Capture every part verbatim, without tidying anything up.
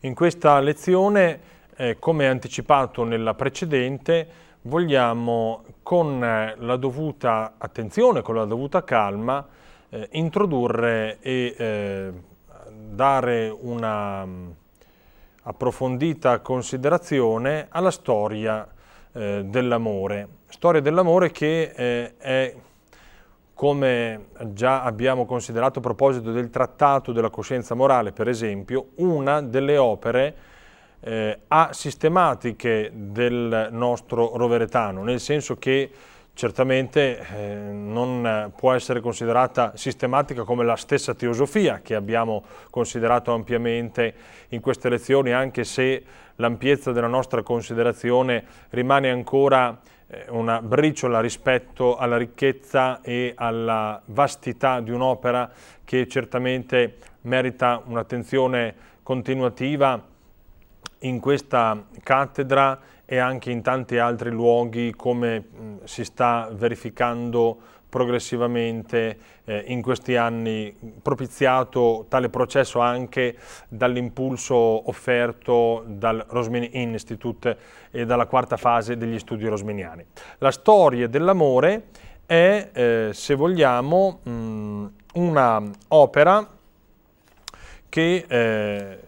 In questa lezione, eh, come anticipato nella precedente, vogliamo con la dovuta attenzione, con la dovuta calma, eh, introdurre e eh, dare una um, approfondita considerazione alla storia eh, dell'amore. Storia dell'amore che eh, è, come già abbiamo considerato a proposito del Trattato della coscienza morale, per esempio, una delle opere eh, asistematiche del nostro roveretano, nel senso che certamente eh, non può essere considerata sistematica come la stessa teosofia che abbiamo considerato ampiamente in queste lezioni, anche se l'ampiezza della nostra considerazione rimane ancora una briciola rispetto alla ricchezza e alla vastità di un'opera che certamente merita un'attenzione continuativa in questa cattedra e anche in tanti altri luoghi, come si sta verificando progressivamente eh, in questi anni, propiziato tale processo anche dall'impulso offerto dal Rosmini Institute e dalla quarta fase degli studi rosminiani. La storia dell'amore è, eh, se vogliamo, mh, una opera che eh,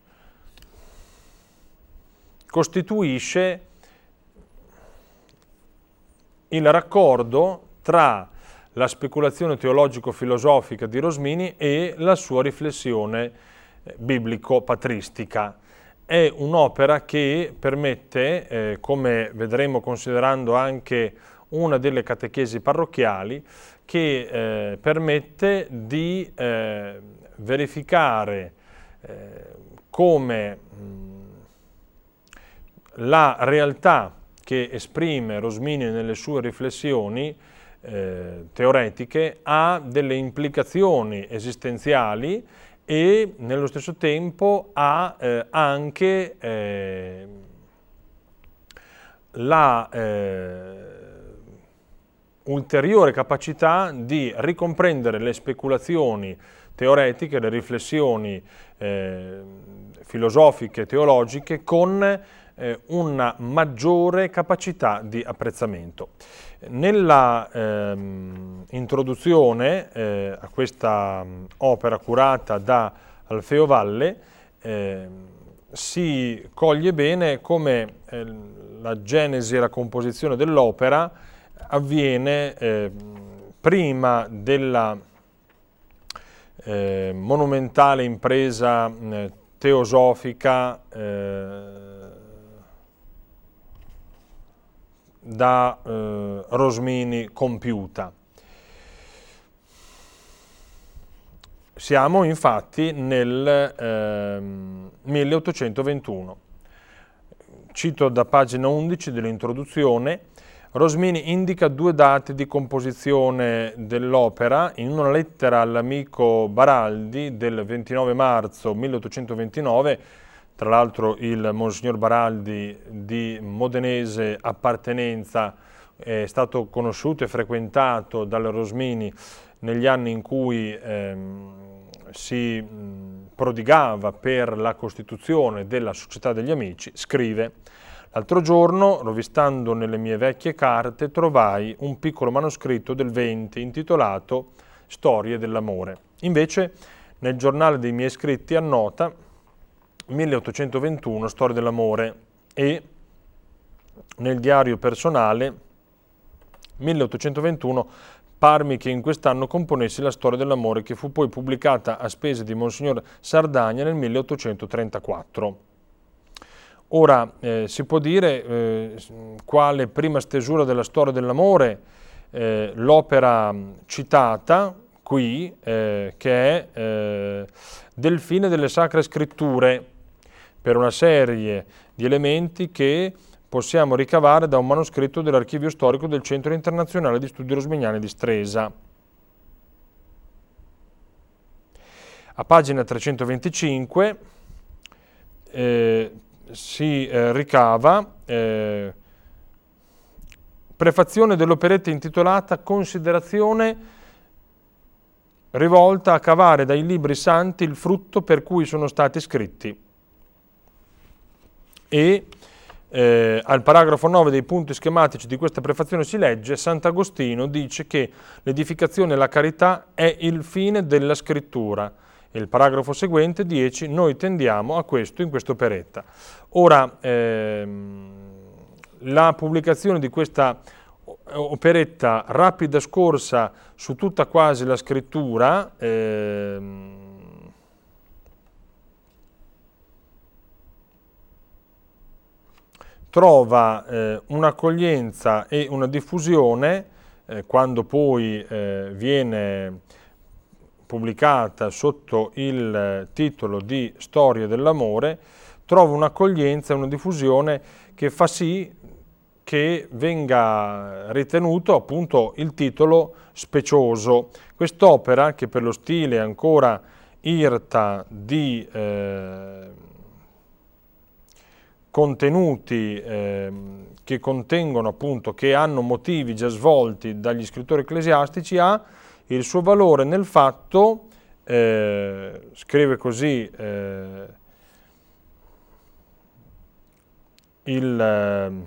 costituisce il raccordo tra la speculazione teologico-filosofica di Rosmini e la sua riflessione biblico-patristica. È un'opera che permette, eh, come vedremo considerando anche una delle catechesi parrocchiali, che eh, permette di eh, verificare eh, come mh, la realtà che esprime Rosmini nelle sue riflessioni eh, teoretiche ha delle implicazioni esistenziali e nello stesso tempo ha eh, anche eh, la eh, ulteriore capacità di ricomprendere le speculazioni teoretiche, le riflessioni eh, filosofiche, teologiche, con eh, una maggiore capacità di apprezzamento. Nella ehm, introduzione eh, a questa um, opera curata da Alfeo Valle eh, si coglie bene come eh, la genesi e la composizione dell'opera avviene eh, prima della eh, monumentale impresa eh, teosofica eh, da eh, Rosmini compiuta. Siamo infatti nel eh, milleottocentoventuno. Cito da pagina undici dell'introduzione: Rosmini indica due date di composizione dell'opera in una lettera all'amico Baraldi del ventinove marzo milleottocentoventinove. Tra l'altro il Monsignor Baraldi, di modenese appartenenza, è stato conosciuto e frequentato dal Rosmini negli anni in cui ehm, si mh, prodigava per la costituzione della Società degli Amici. Scrive: l'altro giorno, rovistando nelle mie vecchie carte, trovai un piccolo manoscritto del venti intitolato Storie dell'amore. Invece nel giornale dei miei scritti annota milleottocentoventuno Storia dell'amore e nel diario personale milleottocentoventuno parmi che in quest'anno componessi la Storia dell'amore, che fu poi pubblicata a spese di Monsignor Sardagna nel milleottocentotrentaquattro. Ora eh, si può dire eh, quale prima stesura della Storia dell'amore eh, l'opera citata qui, eh, che è eh, Delfine delle Sacre Scritture, per una serie di elementi che possiamo ricavare da un manoscritto dell'archivio storico del Centro Internazionale di Studi Rosminiani di Stresa. A pagina trecentoventicinque eh, si eh, ricava eh, prefazione dell'operetta intitolata Considerazione rivolta a cavare dai libri santi il frutto per cui sono stati scritti. e eh, al paragrafo nove dei punti schematici di questa prefazione si legge: Sant'Agostino dice che l'edificazione e la carità è il fine della scrittura. E il paragrafo seguente, dieci, noi tendiamo a questo in questa operetta. Ora, ehm, la pubblicazione di questa operetta rapida scorsa su tutta quasi la scrittura ehm, trova eh, un'accoglienza e una diffusione eh, quando poi eh, viene pubblicata sotto il titolo di Storia dell'amore, trova un'accoglienza e una diffusione che fa sì che venga ritenuto appunto il titolo specioso. Quest'opera, che per lo stile è ancora irta di eh, contenuti eh, che contengono appunto, che hanno motivi già svolti dagli scrittori ecclesiastici, ha il suo valore nel fatto, eh, scrive così eh, il eh,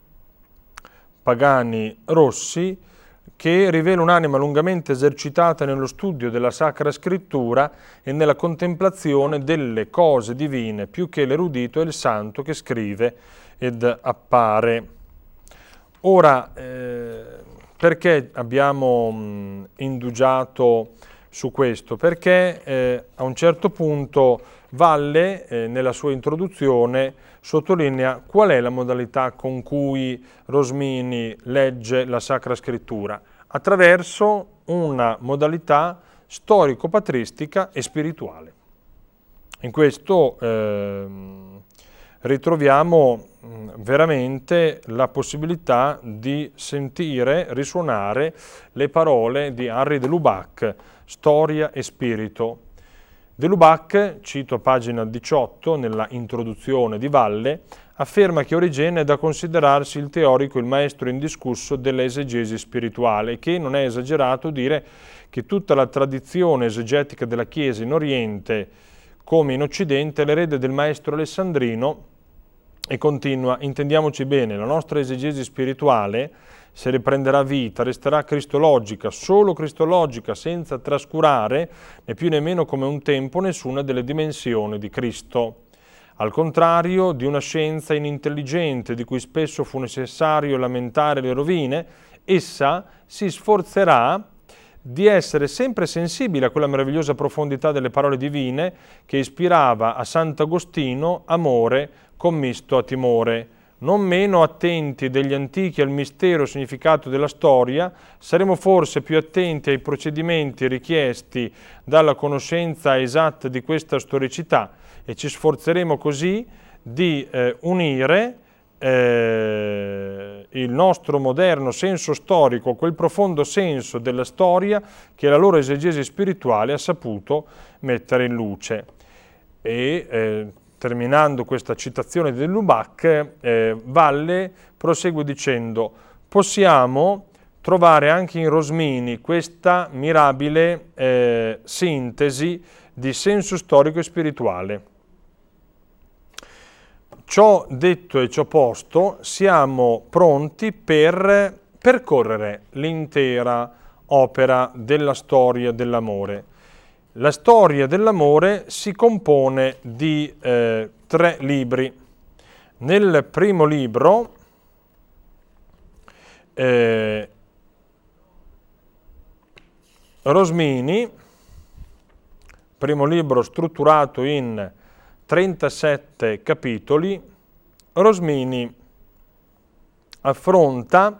Pagani Rossi, che rivela un'anima lungamente esercitata nello studio della Sacra Scrittura e nella contemplazione delle cose divine, più che l'erudito e il santo che scrive ed appare. Ora, eh, perché abbiamo mh, indugiato su questo? Perché eh, a un certo punto Valle, eh, nella sua introduzione, sottolinea qual è la modalità con cui Rosmini legge la Sacra Scrittura, attraverso una modalità storico-patristica e spirituale. In questo eh, ritroviamo mh, veramente la possibilità di sentire risuonare le parole di Henri de Lubac, Storia e Spirito. De Lubac, cito pagina diciotto nella introduzione di Valle, afferma che Origene è da considerarsi il teorico, il maestro indiscusso dell'esegesi spirituale, e che non è esagerato dire che tutta la tradizione esegetica della Chiesa in Oriente come in Occidente è l'erede del maestro alessandrino, e continua: intendiamoci bene, la nostra esegesi spirituale, se riprenderà vita, resterà cristologica, solo cristologica, senza trascurare né più né meno come un tempo nessuna delle dimensioni di Cristo. Al contrario di una scienza inintelligente di cui spesso fu necessario lamentare le rovine, essa si sforzerà di essere sempre sensibile a quella meravigliosa profondità delle parole divine che ispirava a Sant'Agostino amore commisto a timore. Non meno attenti degli antichi al mistero e significato della storia, saremo forse più attenti ai procedimenti richiesti dalla conoscenza esatta di questa storicità, e ci sforzeremo così di eh, unire eh, il nostro moderno senso storico, quel profondo senso della storia che la loro esegesi spirituale ha saputo mettere in luce. E eh, terminando questa citazione di Lubac, eh, Valle prosegue dicendo: possiamo trovare anche in Rosmini questa mirabile eh, sintesi di senso storico e spirituale. Ciò detto e ciò posto, siamo pronti per percorrere l'intera opera della storia dell'amore. La storia dell'amore si compone di eh, tre libri. Nel primo libro eh, Rosmini, primo libro strutturato in trentasette capitoli, Rosmini affronta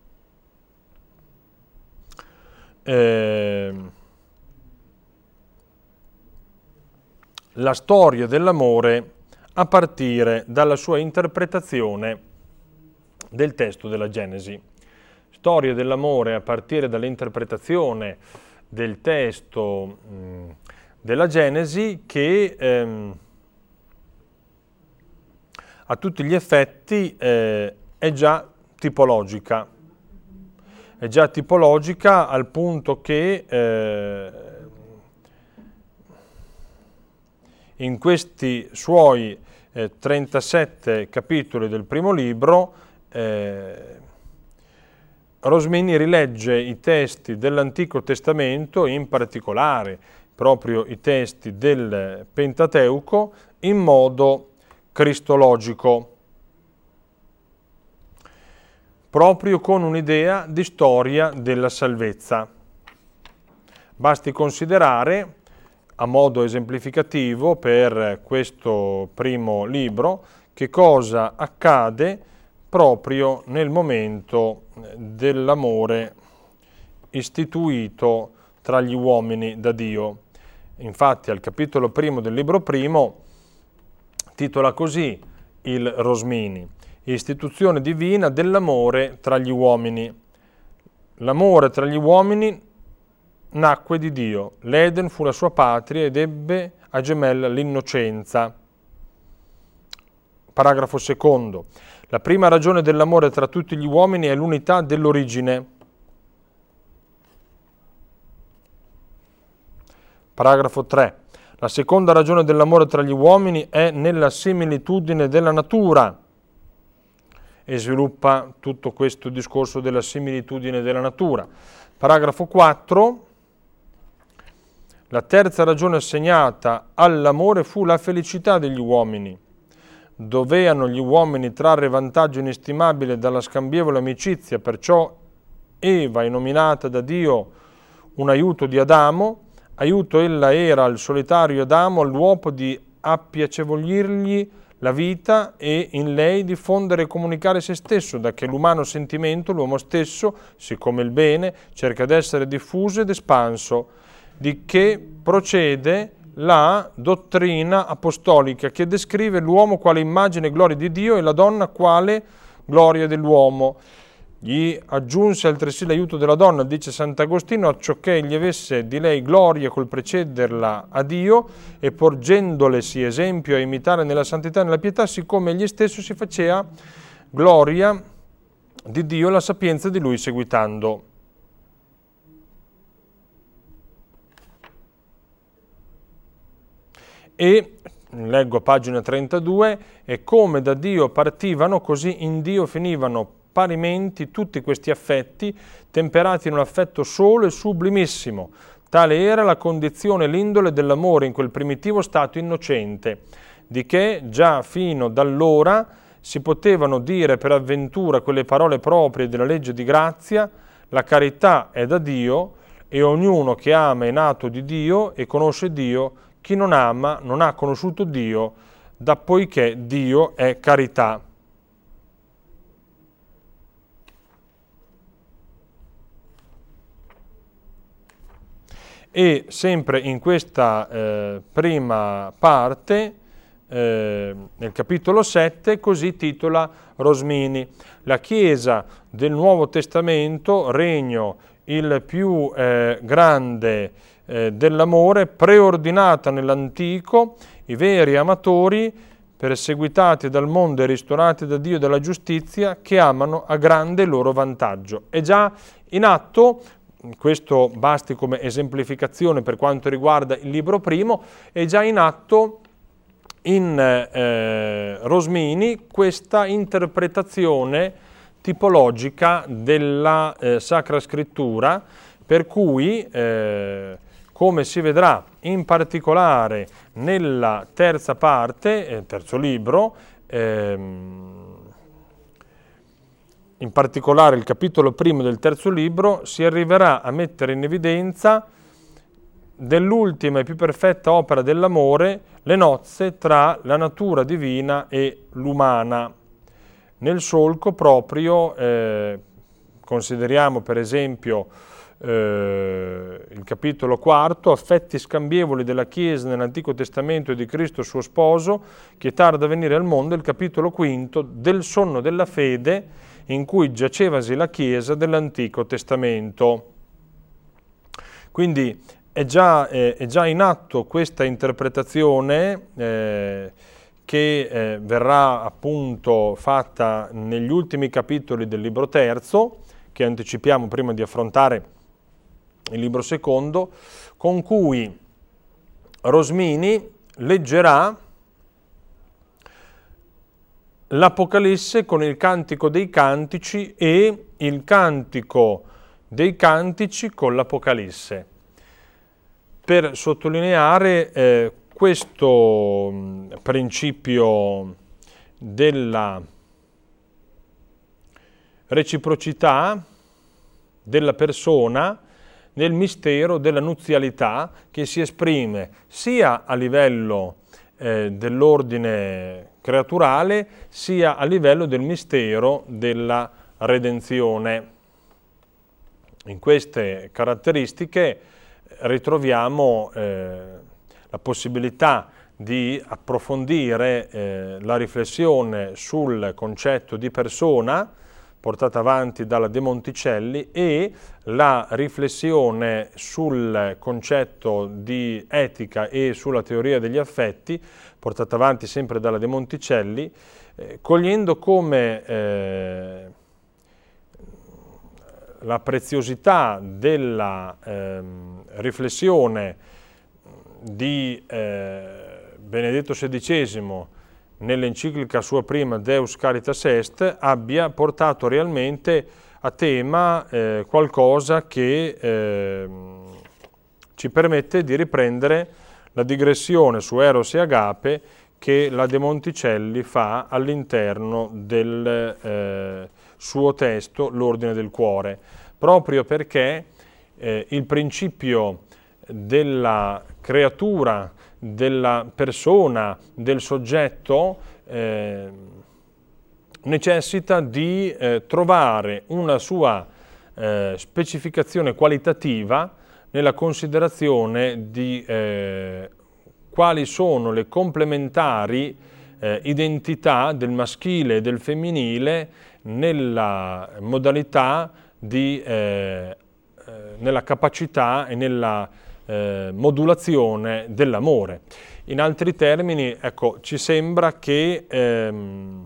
eh, la storia dell'amore a partire dalla sua interpretazione del testo della Genesi. Storia dell'amore a partire dall'interpretazione del testo mh, della Genesi, che ehm, a tutti gli effetti eh, è già tipologica. È già tipologica al punto che eh, in questi suoi eh, trentasette capitoli del primo libro, eh, Rosmini rilegge i testi dell'Antico Testamento, in particolare proprio i testi del Pentateuco, in modo cristologico, proprio con un'idea di storia della salvezza. Basti considerare, a modo esemplificativo per questo primo libro, che cosa accade proprio nel momento dell'amore istituito tra gli uomini da Dio. Infatti al capitolo primo del libro primo titola così il Rosmini: istituzione divina dell'amore tra gli uomini. L'amore tra gli uomini nacque di Dio, l'Eden fu la sua patria ed ebbe a gemella l'innocenza. Paragrafo secondo. La prima ragione dell'amore tra tutti gli uomini è l'unità dell'origine. Paragrafo tre. La seconda ragione dell'amore tra gli uomini è nella similitudine della natura. E sviluppa tutto questo discorso della similitudine della natura. Paragrafo quattro. La terza ragione assegnata all'amore fu la felicità degli uomini. Doveano gli uomini trarre vantaggio inestimabile dalla scambievole amicizia, perciò Eva è nominata da Dio un aiuto di Adamo, aiuto ella era al solitario Adamo all'uopo di appiacevolirgli la vita e in lei diffondere e comunicare se stesso, da che l'umano sentimento, l'uomo stesso, siccome il bene, cerca d'essere diffuso ed espanso, di che procede la dottrina apostolica che descrive l'uomo quale immagine e gloria di Dio e la donna quale gloria dell'uomo. Gli aggiunse altresì l'aiuto della donna, dice Sant'Agostino, acciocché egli avesse di lei gloria col precederla a Dio e porgendolesi esempio a imitare nella santità e nella pietà, siccome egli stesso si faceva gloria di Dio e la sapienza di lui seguitando. E, leggo a pagina trentadue, e come da Dio partivano, così in Dio finivano parimenti tutti questi affetti, temperati in un affetto solo e sublimissimo. Tale era la condizione e l'indole dell'amore in quel primitivo stato innocente, di che già fino d'allora si potevano dire per avventura quelle parole proprie della legge di grazia: la carità è da Dio e ognuno che ama è nato di Dio e conosce Dio. Chi non ama non ha conosciuto Dio, da poiché Dio è carità. E sempre in questa eh, prima parte, eh, nel capitolo sette, così titola Rosmini: la Chiesa del Nuovo Testamento, regno il più eh, grande eh, dell'amore, preordinata nell'antico, i veri amatori, perseguitati dal mondo e ristorati da Dio della giustizia, che amano a grande loro vantaggio. È già in atto, questo basti come esemplificazione per quanto riguarda il libro primo, è già in atto in eh, Rosmini questa interpretazione tipologica della eh, Sacra Scrittura, per cui, eh, come si vedrà in particolare nella terza parte, eh, terzo libro, ehm, in particolare il capitolo primo del terzo libro, si arriverà a mettere in evidenza dell'ultima e più perfetta opera dell'amore, le nozze tra la natura divina e l'umana. Nel solco proprio, eh, consideriamo per esempio eh, il capitolo quarto, affetti scambievoli della Chiesa nell'Antico Testamento e di Cristo suo sposo, che tarda a venire al mondo, il capitolo quinto, del sonno della fede, in cui giacevasi la Chiesa dell'Antico Testamento. Quindi è già, eh, è già in atto questa interpretazione eh, che eh, verrà appunto fatta negli ultimi capitoli del libro terzo, che anticipiamo prima di affrontare il libro secondo, con cui Rosmini leggerà l'Apocalisse con il Cantico dei Cantici e il Cantico dei Cantici con l'Apocalisse, per sottolineare eh, questo mh, principio della reciprocità della persona nel mistero della nuzialità, che si esprime sia a livello eh, dell'ordine creaturale sia a livello del mistero della redenzione. In queste caratteristiche ritroviamo eh, la possibilità di approfondire eh, la riflessione sul concetto di persona portata avanti dalla De Monticelli e la riflessione sul concetto di etica e sulla teoria degli affetti portata avanti sempre dalla De Monticelli, eh, cogliendo come eh, la preziosità della eh, riflessione di eh, Benedetto sedicesimo nell'enciclica sua prima Deus Caritas Est abbia portato realmente a tema eh, qualcosa che eh, ci permette di riprendere la digressione su Eros e Agape che la De Monticelli fa all'interno del eh, suo testo L'Ordine del Cuore, proprio perché eh, il principio della creatura, della persona, del soggetto eh, necessita di eh, trovare una sua eh, specificazione qualitativa nella considerazione di eh, quali sono le complementari eh, identità del maschile e del femminile nella modalità di, eh, eh, nella capacità e nella eh, modulazione dell'amore. In altri termini, ecco, ci sembra che ehm,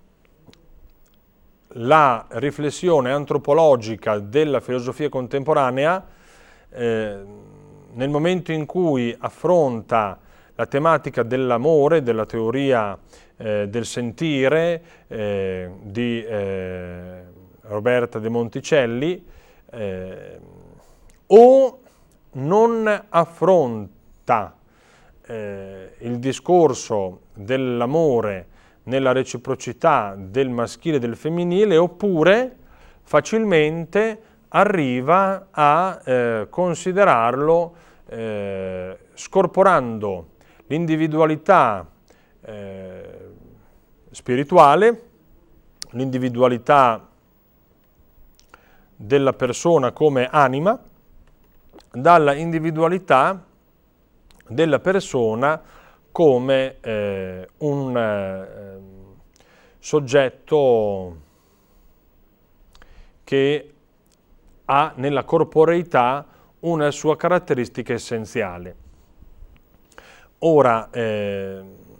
la riflessione antropologica della filosofia contemporanea, eh, nel momento in cui affronta la tematica dell'amore, della teoria eh, del sentire eh, di eh, Roberta De Monticelli, eh, o non affronta eh, il discorso dell'amore nella reciprocità del maschile e del femminile, oppure facilmente arriva a eh, considerarlo eh, scorporando l'individualità eh, spirituale, l'individualità della persona come anima, dalla individualità della persona come eh, un eh, soggetto che ha nella corporeità una sua caratteristica essenziale. Ora, eh,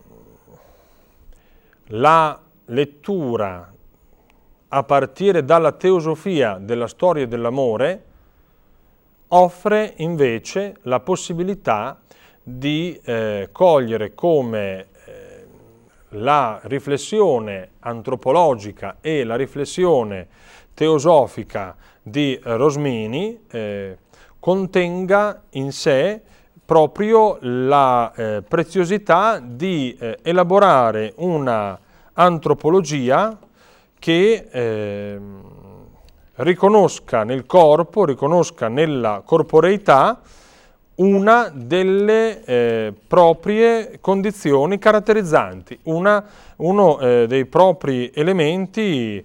la lettura a partire dalla teosofia della storia dell'amore offre invece la possibilità di eh, cogliere come eh, la riflessione antropologica e la riflessione teosofica di Rosmini eh, contenga in sé proprio la eh, preziosità di eh, elaborare una antropologia che eh, riconosca nel corpo, riconosca nella corporeità una delle eh, proprie condizioni caratterizzanti, una, uno eh, dei propri elementi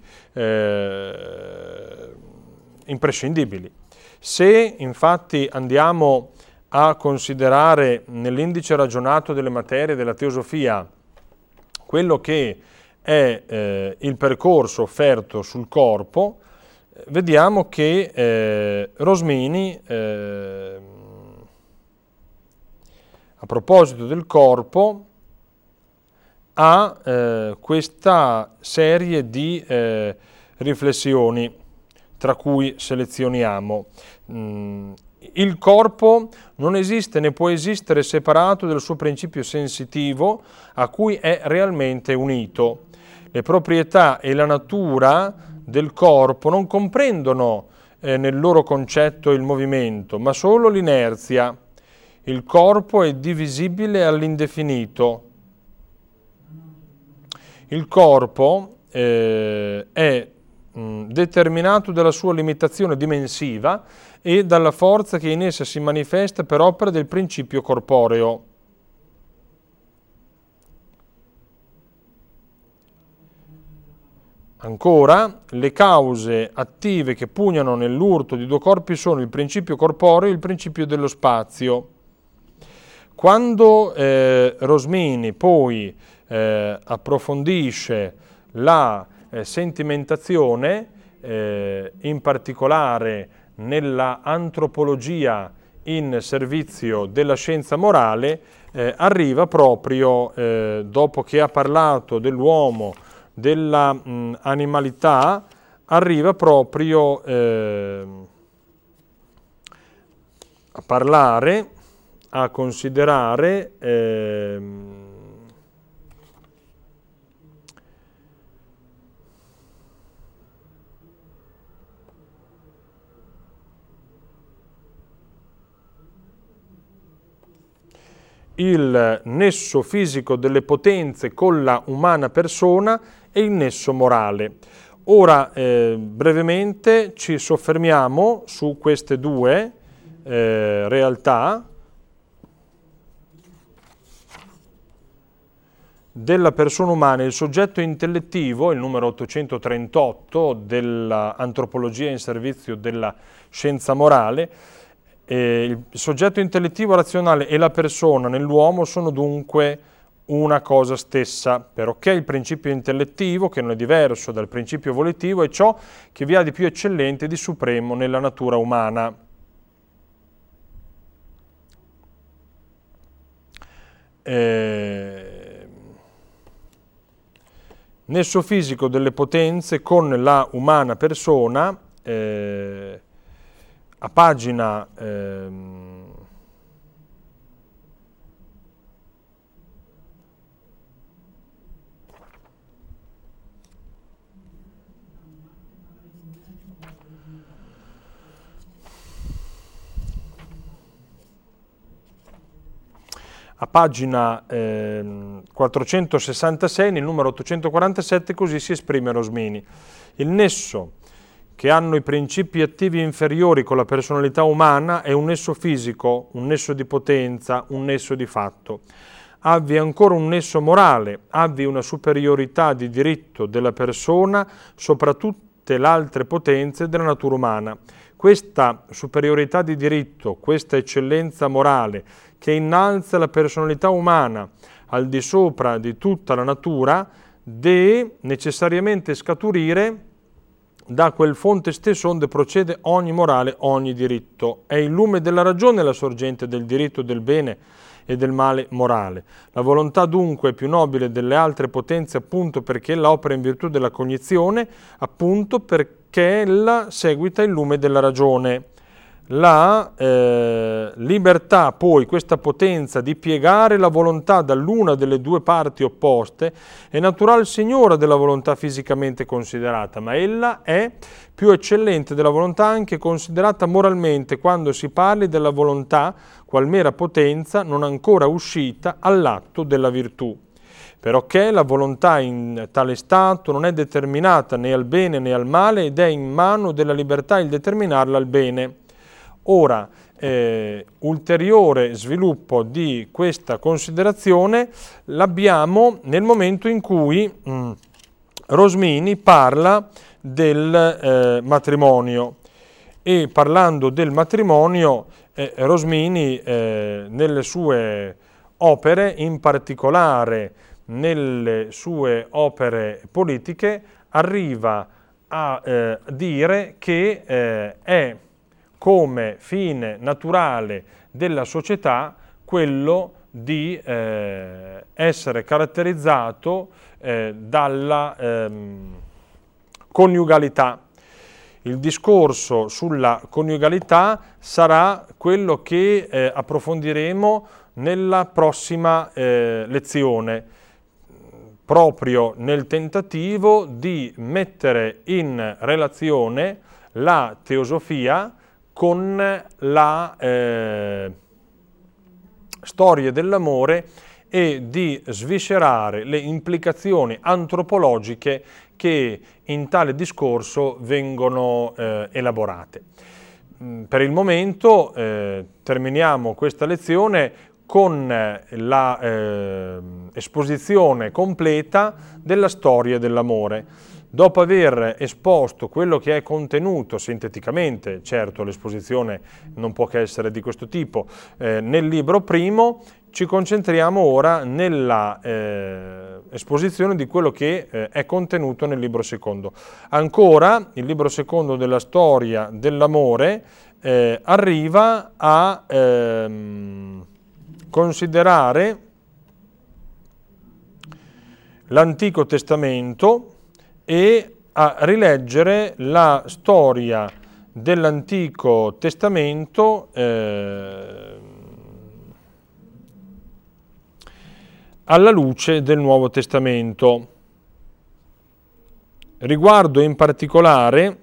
eh, imprescindibili. Se infatti andiamo a considerare nell'indice ragionato delle materie della teosofia quello che è eh, il percorso offerto sul corpo, vediamo che eh, Rosmini, eh, a proposito del corpo, ha eh, questa serie di eh, riflessioni, tra cui selezioniamo. Mm, il corpo non esiste né può esistere separato dal suo principio sensitivo a cui è realmente unito. le proprietà e la natura del corpo non comprendono eh, nel loro concetto il movimento, ma solo l'inerzia. Il corpo è divisibile all'indefinito. Il corpo eh, è mh, determinato dalla sua limitazione dimensiva e dalla forza che in essa si manifesta per opera del principio corporeo. Ancora, le cause attive che pugnano nell'urto di due corpi sono il principio corporeo e il principio dello spazio. Quando eh, Rosmini poi eh, approfondisce la eh, sentimentazione, eh, in particolare nella antropologia in servizio della scienza morale, eh, arriva proprio, eh, dopo che ha parlato dell'uomo, della mh, animalità, arriva proprio eh, a parlare, a considerare eh, il nesso fisico delle potenze con la umana persona e il nesso morale. Ora, eh, brevemente, ci soffermiamo su queste due eh, realtà della persona umana. Il soggetto intellettivo, il numero ottocentotrentotto dell'antropologia in servizio della scienza morale, eh, il soggetto intellettivo razionale e la persona nell'uomo sono dunque una cosa stessa, perché il principio intellettivo, che non è diverso dal principio volitivo, è ciò che vi ha di più eccellente e di supremo nella natura umana. Eh, nesso fisico delle potenze con la umana persona, eh, a pagina eh, a pagina eh, quattrocentosessantasei, nel numero ottocentoquarantasette, così si esprime Rosmini. Il nesso che hanno i principi attivi inferiori con la personalità umana è un nesso fisico, un nesso di potenza, un nesso di fatto. Avvi ancora un nesso morale, avvi una superiorità di diritto della persona sopra tutte le altre potenze della natura umana. Questa superiorità di diritto, questa eccellenza morale che innalza la personalità umana al di sopra di tutta la natura, deve necessariamente scaturire da quel fonte stesso onde procede ogni morale, ogni diritto. È il lume della ragione la sorgente del diritto del bene e del male morale. La volontà dunque è più nobile delle altre potenze appunto perché ella opera in virtù della cognizione, appunto perché ella seguita il lume della ragione. La eh, libertà poi, questa potenza di piegare la volontà dall'una delle due parti opposte, è natural signora della volontà fisicamente considerata, ma ella è più eccellente della volontà anche considerata moralmente quando si parli della volontà qual mera potenza non ancora uscita all'atto della virtù. Perché la volontà in tale stato non è determinata né al bene né al male ed è in mano della libertà il determinarla al bene. Ora, eh, ulteriore sviluppo di questa considerazione l'abbiamo nel momento in cui mh, Rosmini parla del eh, matrimonio e parlando del matrimonio eh, Rosmini eh, nelle sue opere, in particolare nelle sue opere politiche, arriva a eh, dire che eh, è come fine naturale della società quello di eh, essere caratterizzato eh, dalla ehm, coniugalità. Il discorso sulla coniugalità sarà quello che eh, approfondiremo nella prossima eh, lezione. proprio nel tentativo di mettere in relazione la teosofia con la eh, storia dell'amore e di sviscerare le implicazioni antropologiche che in tale discorso vengono eh, elaborate. Per il momento eh, terminiamo questa lezione con la eh, esposizione completa della storia dell'amore. Dopo aver esposto quello che è contenuto sinteticamente, certo l'esposizione non può che essere di questo tipo, eh, nel libro primo, ci concentriamo ora nella eh, esposizione di quello che eh, è contenuto nel libro secondo. Ancora, il libro secondo della storia dell'amore eh, arriva a ehm, considerare l'Antico Testamento e a rileggere la storia dell'Antico Testamento eh, alla luce del Nuovo Testamento. Riguardo in particolare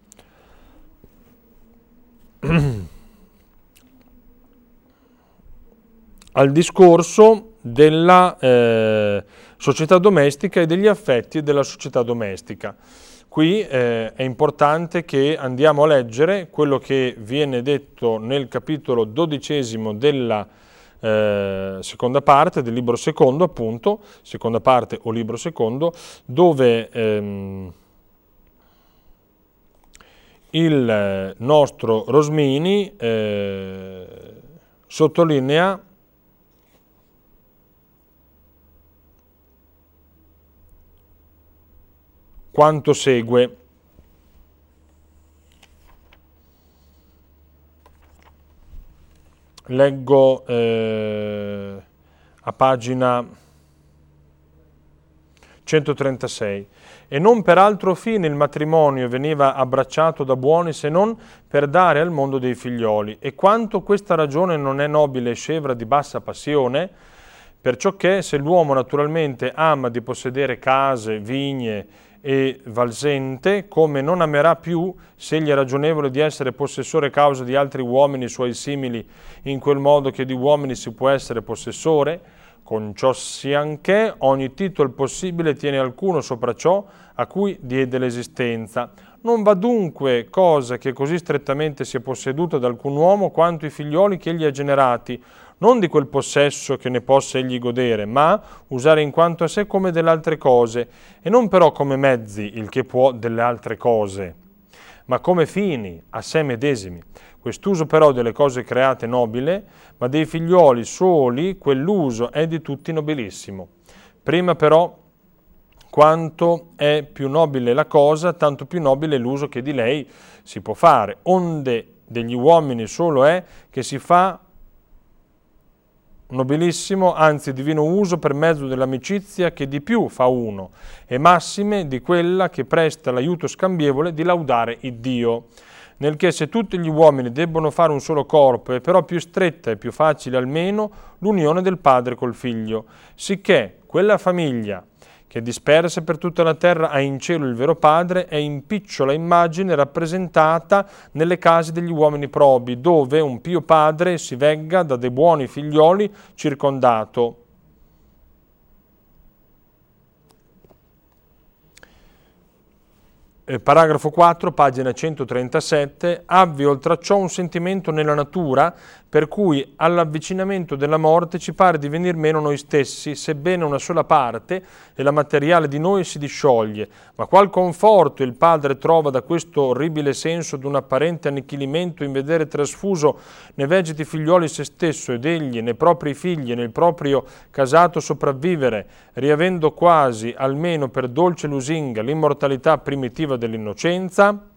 al discorso della eh, società domestica e degli affetti della società domestica. Qui eh, è importante che andiamo a leggere quello che viene detto nel capitolo dodicesimo della eh, seconda parte del libro secondo, appunto, seconda parte o libro secondo, dove ehm, il nostro Rosmini eh, sottolinea quanto segue. Leggo eh, a pagina centotrentasei. E non per altro fine il matrimonio veniva abbracciato da buoni se non per dare al mondo dei figlioli. E quanto questa ragione non è nobile e scevra di bassa passione, perciò che se l'uomo naturalmente ama di possedere case, vigne e valsente, come non amerà più, se egli è ragionevole di essere possessore causa di altri uomini suoi simili, in quel modo che di uomini si può essere possessore, con ciò sianché ogni titolo possibile tiene alcuno sopra ciò a cui diede l'esistenza. Non va dunque cosa che così strettamente sia posseduta da alcun uomo quanto i figlioli che egli ha generati, non di quel possesso che ne possa egli godere, ma usare in quanto a sé come delle altre cose, e non però come mezzi, il che può delle altre cose, ma come fini a sé medesimi. Quest'uso però delle cose create nobile, ma dei figlioli soli quell'uso è di tutti nobilissimo. Prima però, quanto è più nobile la cosa, tanto più nobile l'uso che di lei si può fare, onde degli uomini solo è che si fa nobilissimo, anzi divino uso per mezzo dell'amicizia che di più fa uno, e massime di quella che presta l'aiuto scambievole di laudare il Dio. Nel che se tutti gli uomini debbono fare un solo corpo, è però più stretta e più facile almeno l'unione del padre col figlio, sicché quella famiglia che dispersa per tutta la terra ha in cielo il vero Padre, è in picciola immagine rappresentata nelle case degli uomini probi, dove un pio padre si vegga da dei buoni figlioli circondato. Eh, paragrafo quattro, pagina centotrentasette, avvi oltre a ciò un sentimento nella natura per cui all'avvicinamento della morte ci pare di venir meno noi stessi, sebbene una sola parte e la materiale di noi si discioglie, ma qual conforto il padre trova da questo orribile senso d'un apparente annichilimento in vedere trasfuso nei vegeti figlioli se stesso ed egli nei propri figli e nel proprio casato sopravvivere, riavendo quasi, almeno per dolce lusinga, l'immortalità primitiva dell'innocenza.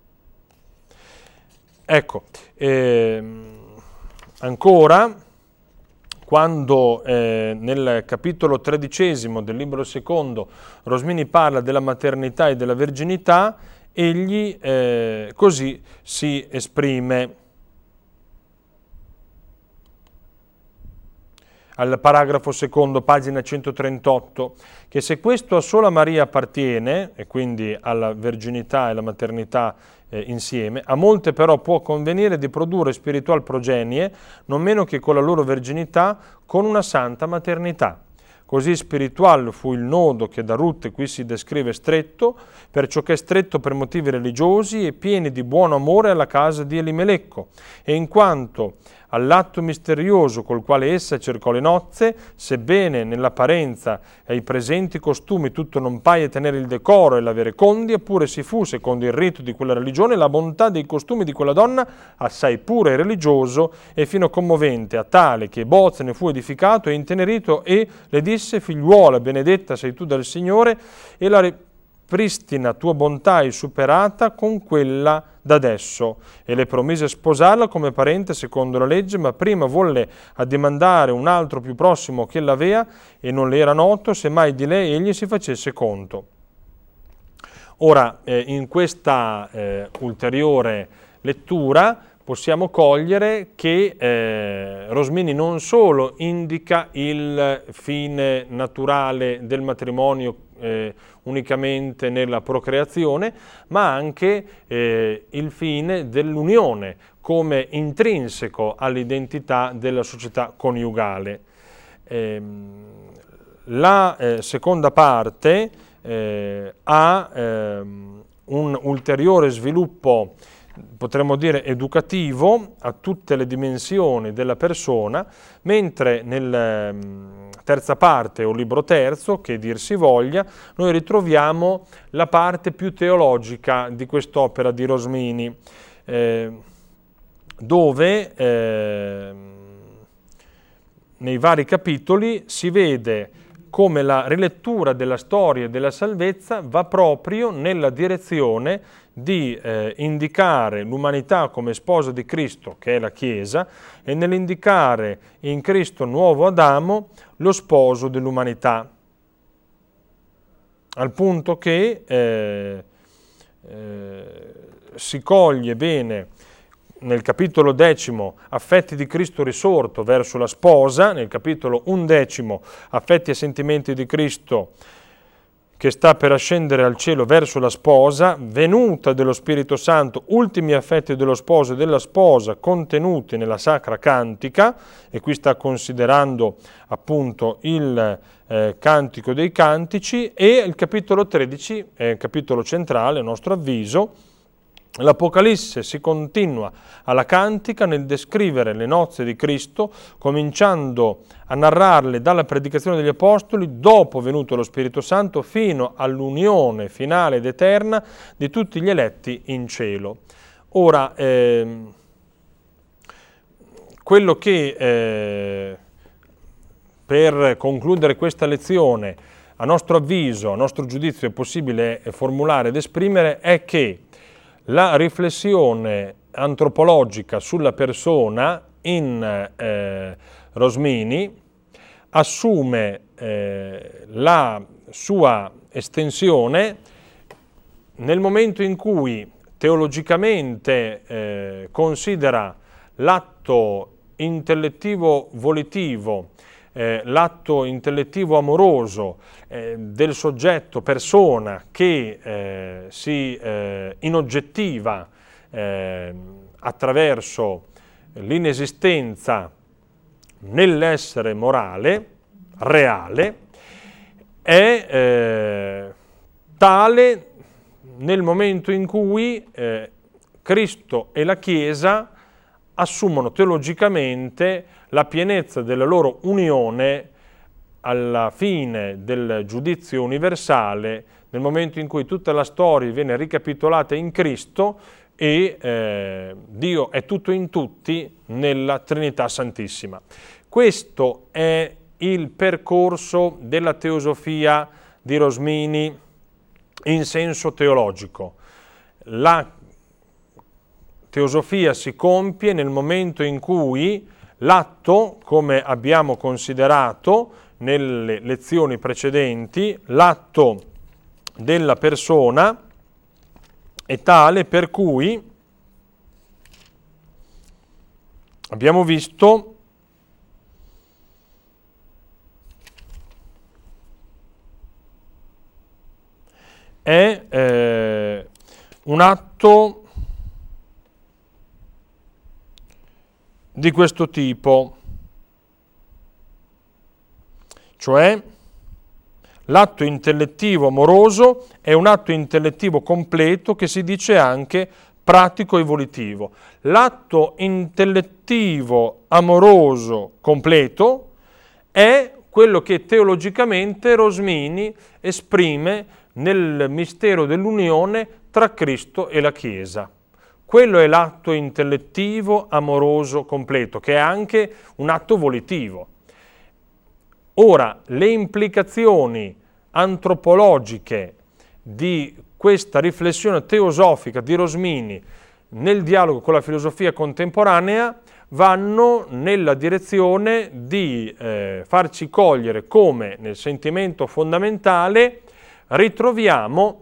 Ecco, ehm, ancora, quando eh, nel capitolo tredicesimo del libro secondo Rosmini parla della maternità e della verginità, egli eh, così si esprime. al paragrafo secondo, pagina centotrentotto, che se questo a sola Maria appartiene, e quindi alla verginità e alla maternità eh, insieme, a molte però può convenire di produrre spiritual progenie, non meno che con la loro verginità, con una santa maternità. Così spiritual fu il nodo che da Ruth qui si descrive stretto, perciò che è stretto per motivi religiosi e pieni di buon amore alla casa di Elimelecco, e in quanto all'atto misterioso col quale essa cercò le nozze, sebbene nell'apparenza e ai presenti costumi tutto non paia tenere il decoro e l'avere condia, pure si fu, secondo il rito di quella religione, la bontà dei costumi di quella donna assai pure e religioso e fino commovente, a tale che Boaz ne fu edificato e intenerito e le disse: figliuola, benedetta sei tu dal Signore, e la pristina tua bontà è superata con quella d'adesso, e le promise sposarla come parente secondo la legge, ma prima volle addimandare un altro più prossimo che l'avea, e non le era noto, se mai di lei egli si facesse conto. Ora, eh, in questa eh, ulteriore lettura possiamo cogliere che eh, Rosmini non solo indica il fine naturale del matrimonio eh, unicamente nella procreazione, ma anche eh, il fine dell'unione come intrinseco all'identità della società coniugale. Eh, la eh, seconda parte eh, ha eh, un ulteriore sviluppo, potremmo dire educativo, a tutte le dimensioni della persona, mentre nel terza parte o libro terzo, che dir si voglia, noi ritroviamo la parte più teologica di quest'opera di Rosmini, eh, dove eh, nei vari capitoli si vede come la rilettura della storia della salvezza va proprio nella direzione di eh, indicare l'umanità come sposa di Cristo, che è la Chiesa, e nell'indicare in Cristo nuovo Adamo lo sposo dell'umanità, al punto che eh, eh, si coglie bene nel capitolo decimo affetti di Cristo risorto verso la sposa, nel capitolo undecimo affetti e sentimenti di Cristo che sta per ascendere al cielo verso la sposa, venuta dello Spirito Santo, ultimi affetti dello sposo e della sposa contenuti nella Sacra Cantica, e qui sta considerando appunto il eh, Cantico dei Cantici, e il capitolo tredici, è il capitolo centrale a nostro avviso. L'Apocalisse si continua alla Cantica nel descrivere le nozze di Cristo, cominciando a narrarle dalla predicazione degli Apostoli, dopo venuto lo Spirito Santo, fino all'unione finale ed eterna di tutti gli eletti in cielo. Ora, ehm, quello che eh, per concludere questa lezione, a nostro avviso, a nostro giudizio, è possibile formulare ed esprimere è che la riflessione antropologica sulla persona in eh, Rosmini assume eh, la sua estensione nel momento in cui teologicamente eh, considera l'atto intellettivo volitivo, eh, l'atto intellettivo amoroso eh, del soggetto persona che eh, si eh, inoggettiva eh, attraverso l'inesistenza nell'essere morale, reale, è eh, tale nel momento in cui eh, Cristo e la Chiesa assumono teologicamente la pienezza della loro unione alla fine del giudizio universale, nel momento in cui tutta la storia viene ricapitolata in Cristo e eh, Dio è tutto in tutti nella Trinità Santissima. Questo è il percorso della teosofia di Rosmini in senso teologico. La teosofia si compie nel momento in cui l'atto, come abbiamo considerato nelle lezioni precedenti, l'atto della persona è tale per cui abbiamo visto è eh, un atto di questo tipo, cioè l'atto intellettivo amoroso è un atto intellettivo completo che si dice anche pratico evolutivo. L'atto intellettivo amoroso completo è quello che teologicamente Rosmini esprime nel mistero dell'unione tra Cristo e la Chiesa. Quello è l'atto intellettivo amoroso completo, che è anche un atto volitivo. Ora, le implicazioni antropologiche di questa riflessione teosofica di Rosmini nel dialogo con la filosofia contemporanea vanno nella direzione di eh, farci cogliere come nel sentimento fondamentale ritroviamo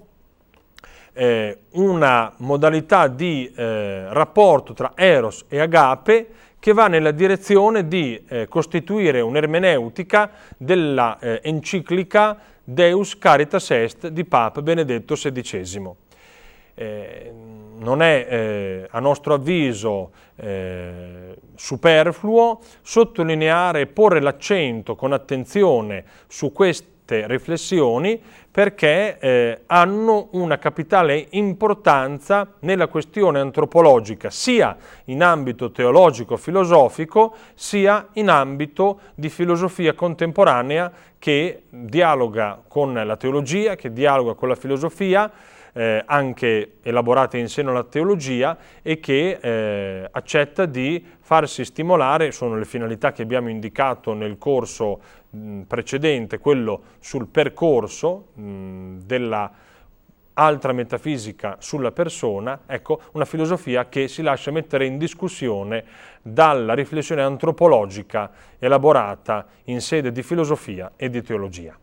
eh, una modalità di eh, rapporto tra Eros e Agape che va nella direzione di eh, costituire un'ermeneutica della eh, enciclica Deus Caritas Est di Papa Benedetto sedicesimo. Eh, non è eh, a nostro avviso eh, superfluo sottolineare e porre l'accento con attenzione su queste riflessioni perché eh, hanno una capitale importanza nella questione antropologica sia in ambito teologico-filosofico sia in ambito di filosofia contemporanea che dialoga con la teologia, che dialoga con la filosofia, Eh, anche elaborate in seno alla teologia e che eh, accetta di farsi stimolare, sono le finalità che abbiamo indicato nel corso mh, precedente, quello sul percorso mh, della altra metafisica sulla persona, ecco, una filosofia che si lascia mettere in discussione dalla riflessione antropologica elaborata in sede di filosofia e di teologia.